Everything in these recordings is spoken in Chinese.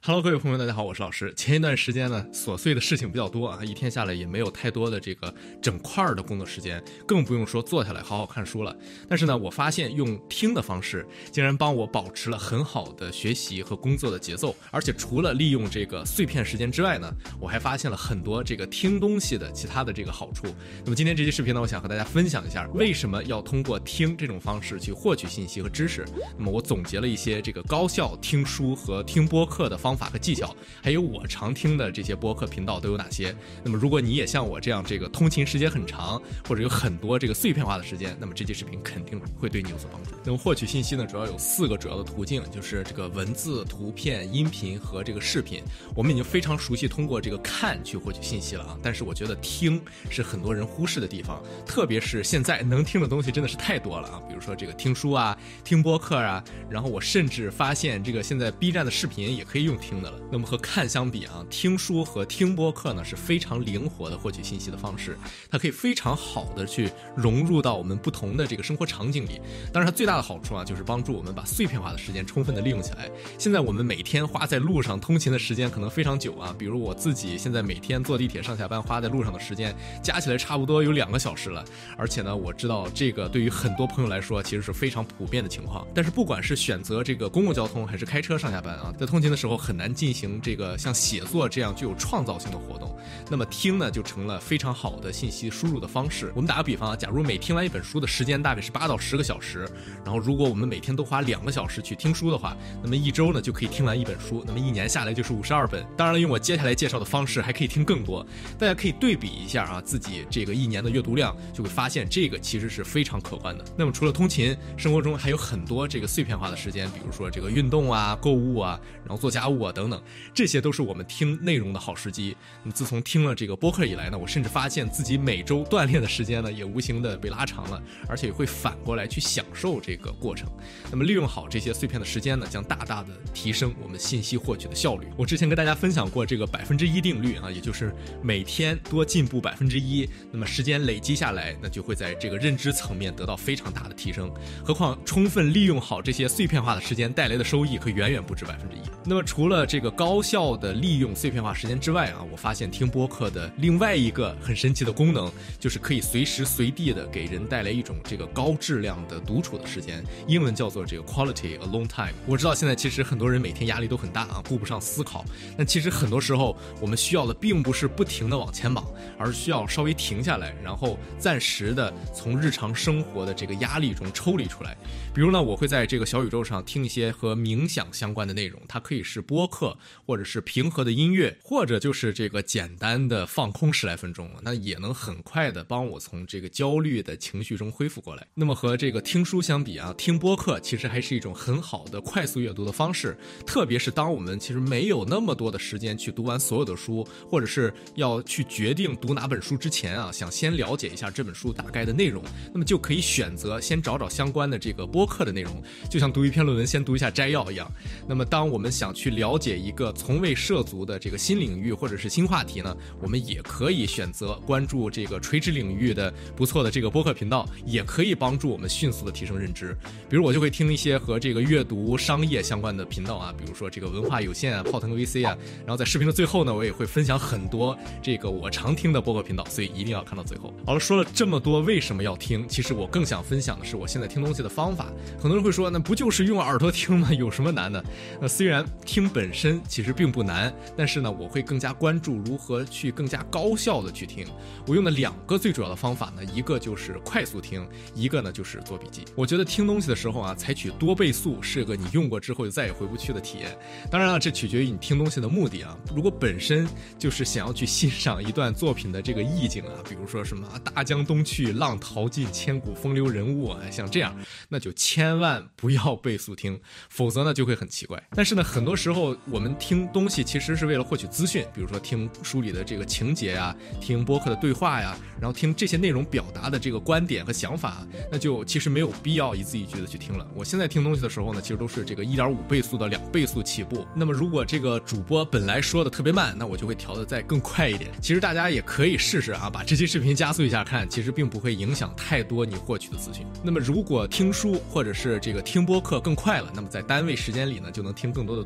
Hello， 各位朋友，大家好，我是老师。前一段时间呢，琐碎的事情比较多啊，一天下来也没有太多的这个整块的工作时间，更不用说坐下来好好看书了。但是呢，我发现用听的方式，竟然帮我保持了很好的学习和工作的节奏。而且除了利用这个碎片时间之外呢，我还发现了很多这个听东西的其他的这个好处。那么今天这期视频呢，我想和大家分享一下为什么要通过听这种方式去获取信息和知识。那么我总结了一些这个高效听书和听播客的方法和技巧，还有我常听的这些播客频道都有哪些。那么如果你也像我这样这个通勤时间很长，或者有很多这个碎片化的时间，那么这期视频肯定会对你有所帮助。那么获取信息呢，主要有4个主要的途径，就是这个文字、图片、音频和这个视频。我们已经非常熟悉通过这个看去获取信息了啊，但是我觉得听是很多人忽视的地方，特别是现在能听的东西真的是太多了啊，比如说这个听书啊、听播客啊，然后我甚至发现这个现在 B 站的视频也可以用听的了。那么和看相比啊，听书和听播客呢是非常灵活的获取信息的方式，它可以非常好的去融入到我们不同的这个生活场景里。当然它最大的好处啊，就是帮助我们把碎片化的时间充分的利用起来。现在我们每天花在路上通勤的时间可能非常久啊，比如我自己现在每天坐地铁上下班花在路上的时间加起来差不多有2个小时了。而且呢，我知道这个对于很多朋友来说其实是非常普遍的情况。但是不管是选择这个公共交通还是开车上下班啊，在通勤的时候很难进行这个像写作这样具有创造性的活动，那么听呢就成了非常好的信息输入的方式。我们打个比方啊，假如每听完一本书的时间大概是8到10个小时，然后如果我们每天都花2个小时去听书的话，那么1周呢就可以听完1本书，那么1年下来就是52本。当然了，用我接下来介绍的方式还可以听更多，大家可以对比一下啊，自己这个1年的阅读量，就会发现这个其实是非常可观的。那么除了通勤，生活中还有很多这个碎片化的时间，比如说这个运动啊、购物啊，然后做家务啊等等，这些都是我们听内容的好时机。那么自从听了这个播客以来呢，我甚至发现自己每周锻炼的时间呢也无形的被拉长了，而且会反过来去享受这个过程。那么利用好这些碎片的时间呢，将大大的提升我们信息获取的效率。我之前跟大家分享过这个1%定律啊，也就是每天多进步1%，那么时间累积下来，那就会在这个认知层面得到非常大的提升。何况充分利用好这些碎片化的时间带来的收益可远远不止1%。那么除了这个高效的利用碎片化时间之外啊，我发现听播客的另外一个很神奇的功能，就是可以随时随地的给人带来一种这个高质量的独处的时间，英文叫做这个 quality alone time。 我知道现在其实很多人每天压力都很大啊，顾不上思考，但其实很多时候我们需要的并不是不停的往前忙，而是需要稍微停下来，然后暂时的从日常生活的这个压力中抽离出来。比如呢，我会在这个小宇宙上听一些和冥想相关的内容，它可以是播客，或者是平和的音乐，或者就是这个简单的放空10来分钟，那也能很快的帮我从这个焦虑的情绪中恢复过来。那么和这个听书相比啊，听播客其实还是一种很好的快速阅读的方式，特别是当我们其实没有那么多的时间去读完所有的书，或者是要去决定读哪本书之前啊，想先了解一下这本书大概的内容，那么就可以选择先找相关的这个播客的内容，就像读一篇论文先读一下摘要一样。那么当我们想去了解一个从未涉足的这个新领域或者是新话题呢，我们也可以选择关注这个垂直领域的不错的这个播客频道，也可以帮助我们迅速的提升认知。比如我就会听一些和这个阅读商业相关的频道啊，比如说这个文化有限啊、泡腾 VC 啊，然后在视频的最后呢，我也会分享很多这个我常听的播客频道，所以一定要看到最后。好了，说了这么多为什么要听，其实我更想分享的是我现在听东西的方法。很多人会说，那不就是用耳朵听吗？有什么难的？虽然听本身其实并不难，但是呢，我会更加关注如何去更加高效的去听。我用的2个最主要的方法呢，一个就是快速听，一个呢就是做笔记。我觉得听东西的时候啊，采取多倍速是个你用过之后就再也回不去的体验。当然了，这取决于你听东西的目的啊。如果本身就是想要去欣赏一段作品的这个意境啊，比如说什么大江东去，浪淘尽，千古风流人物啊，像这样，那就千万不要倍速听，否则呢就会很奇怪。但是呢，很多时候我们听东西其实是为了获取资讯，比如说听书里的这个情节呀，听播客的对话呀，然后听这些内容表达的这个观点和想法，那就其实没有必要一字一句的去听了。我现在听东西的时候呢，其实都是这个1.5倍速到2倍速起步。那么如果这个主播本来说的特别慢，那我就会调的再更快一点。其实大家也可以试试啊，把这期视频加速一下看，其实并不会影响太多你获取的资讯。那么如果听书或者是这个听播客更快了，那么在单位时间里呢，就能听更多的东西。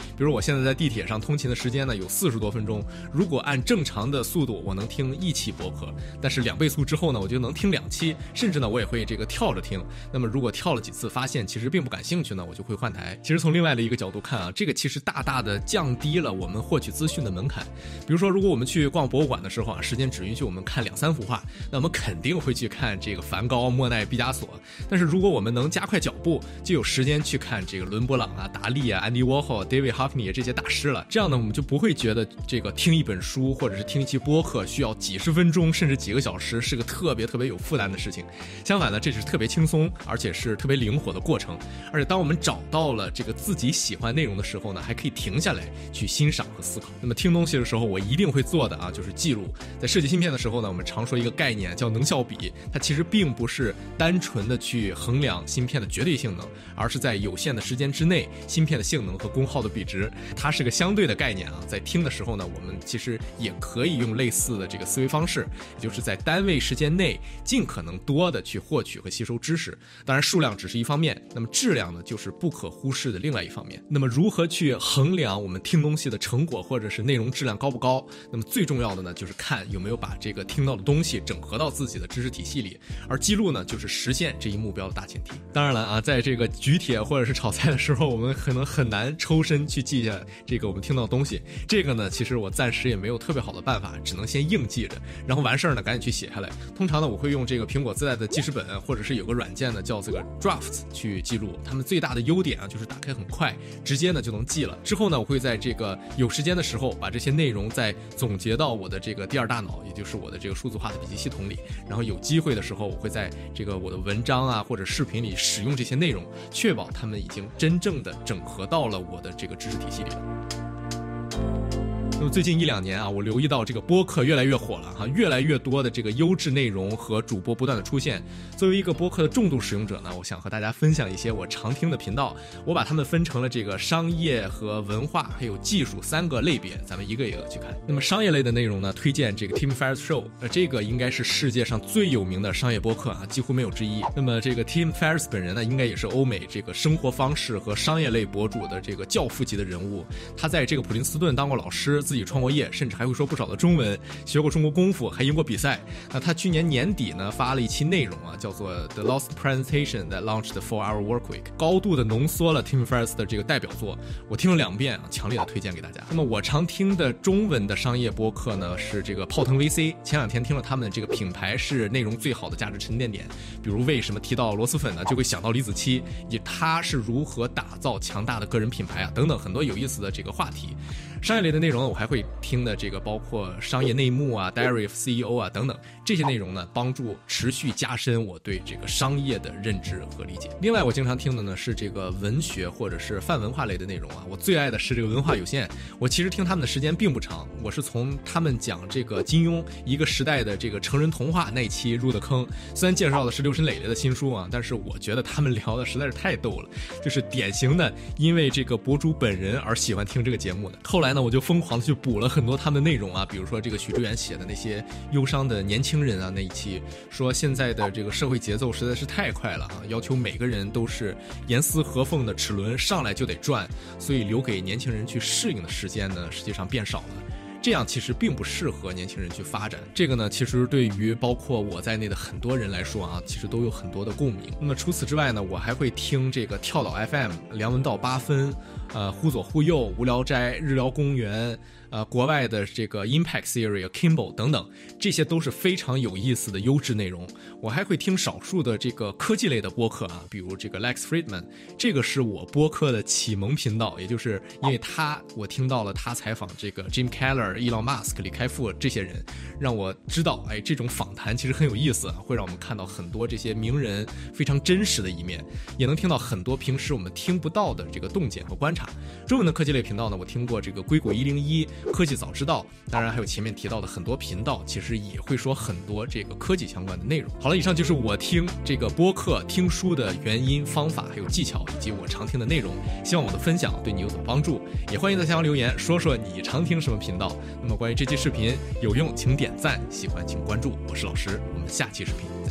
比如我现在在地铁上通勤的时间呢有40多分钟，如果按正常的速度我能听1期播客，但是2倍速之后呢我就能听2期，甚至呢我也会这个跳着听。那么如果跳了几次发现其实并不感兴趣呢，我就会换台。其实从另外的一个角度看啊，这个其实大大的降低了我们获取资讯的门槛。比如说如果我们去逛博物馆的时候啊，时间只允许我们看2-3幅画，那我们肯定会去看这个梵高、莫奈、毕加索。但是如果我们能加快脚步，就有时间去看这个伦勃朗啊、达利啊、安迪沃霍、David Hockney 这些大师了。这样呢我们就不会觉得这个听一本书或者是听一期播客需要几十分钟甚至几个小时是个特别有负担的事情。相反呢，这是特别轻松而且是特别灵活的过程。而且当我们找到了这个自己喜欢内容的时候呢，还可以停下来去欣赏和思考。那么听东西的时候我一定会做的啊，就是记录。在设计芯片的时候呢，我们常说一个概念叫能效比，它其实并不是单纯的去衡量芯片的绝对性能，而是在有限的时间之内芯片的性能和功耗的比值，它是个相对的概念啊。在听的时候呢，我们其实也可以用类似的这个思维方式，也就是在单位时间内尽可能多的去获取和吸收知识。当然数量只是一方面，那么质量呢就是不可忽视的另外一方面。那么如何去衡量我们听东西的成果或者是内容质量高不高？那么最重要的呢就是看有没有把这个听到的东西整合到自己的知识体系里，而记录呢就是实现这一目标的大前提。当然了啊，在这个举铁或者是炒菜的时候，我们可能很难抽身去记下这个我们听到的东西。这个呢其实我暂时也没有特别好的办法，只能先硬记着，然后完事儿呢赶紧去写下来。通常呢我会用这个苹果自带的记事本，或者是有个软件呢叫这个 Drafts 去记录。他们最大的优点啊就是打开很快，直接呢就能记了。之后呢我会在这个有时间的时候把这些内容再总结到我的这个第二大脑，也就是我的这个数字化的笔记系统里。然后有机会的时候我会在这个我的文章啊或者视频里使用这些内容，确保他们已经真正的整合到了我的这个知识体系里了。那么最近1-2年啊，我留意到这个播客越来越火了哈，越来越多的这个优质内容和主播不断的出现。作为一个播客的重度使用者呢，我想和大家分享一些我常听的频道，我把它们分成了这个商业和文化还有技术3个类别，咱们一个一个去看。那么商业类的内容呢，推荐这个 Tim Ferriss Show， 这个应该是世界上最有名的商业播客啊，几乎没有之一。那么这个 Tim Ferriss 本人呢，应该也是欧美这个生活方式和商业类博主的这个教父级的人物。他在这个普林斯顿当过老师，自己创过业，甚至还会说不少的中文，学过中国功夫，还赢过比赛。那他去年年底呢发了一期内容啊，叫做 The Lost Presentation That Launched the 4-Hour Workweek， 高度的浓缩了 Tim Ferriss 的这个代表作，我听了2遍啊，强烈的推荐给大家。那么我常听的中文的商业播客呢是这个泡腾 VC， 前2天听了他们的这个品牌是内容最好的价值沉淀点，比如为什么提到螺蛳粉呢就会想到李子柒，以及他是如何打造强大的个人品牌啊等等很多有意思的这个话题。商业类的内容呢我还会听的这个包括商业内幕啊 Diary of CEO 啊等等，这些内容呢帮助持续加深我对这个商业的认知和理解。另外我经常听的呢是这个文学或者是泛文化类的内容啊，我最爱的是这个文化有限。我其实听他们的时间并不长，我是从他们讲这个金庸一个时代的这个成人童话那一期入的坑，虽然介绍的是六神磊磊的新书啊，但是我觉得他们聊的实在是太逗了，就是典型的因为这个博主本人而喜欢听这个节目的。后来呢我就疯狂的去补了很多他们的内容啊，比如说这个许知远写的那些忧伤的年轻人啊那一期，说现在的这个社会节奏实在是太快了啊，要求每个人都是严丝合缝的齿轮上来就得转，所以留给年轻人去适应的时间呢实际上变少了，这样其实并不适合年轻人去发展。这个呢其实对于包括我在内的很多人来说啊，其实都有很多的共鸣。那么除此之外呢，我还会听这个跳岛 FM、 梁文道8分、忽左忽右、无聊斋、日聊公园、国外的这个 Impact Theory、Kimball 等等，这些都是非常有意思的优质内容。我还会听少数的这个科技类的播客啊，比如这个 Lex Fridman， 这个是我播客的启蒙频道，也就是因为我听到了他采访这个 Jim Keller、伊朗马斯克、李开复这些人，让我知道这种访谈其实很有意思，会让我们看到很多这些名人非常真实的一面，也能听到很多平时我们听不到的这个洞见和观察。中文的科技类频道呢，我听过这个硅谷101、科技早知道，当然还有前面提到的很多频道，其实也会说很多这个科技相关的内容。好了，以上就是我听这个播客听书的原因、方法还有技巧，以及我常听的内容，希望我的分享对你有所帮助，也欢迎在下方留言说说你常听什么频道。那么关于这期视频有用请点赞，喜欢请关注，我是老石，我们下期视频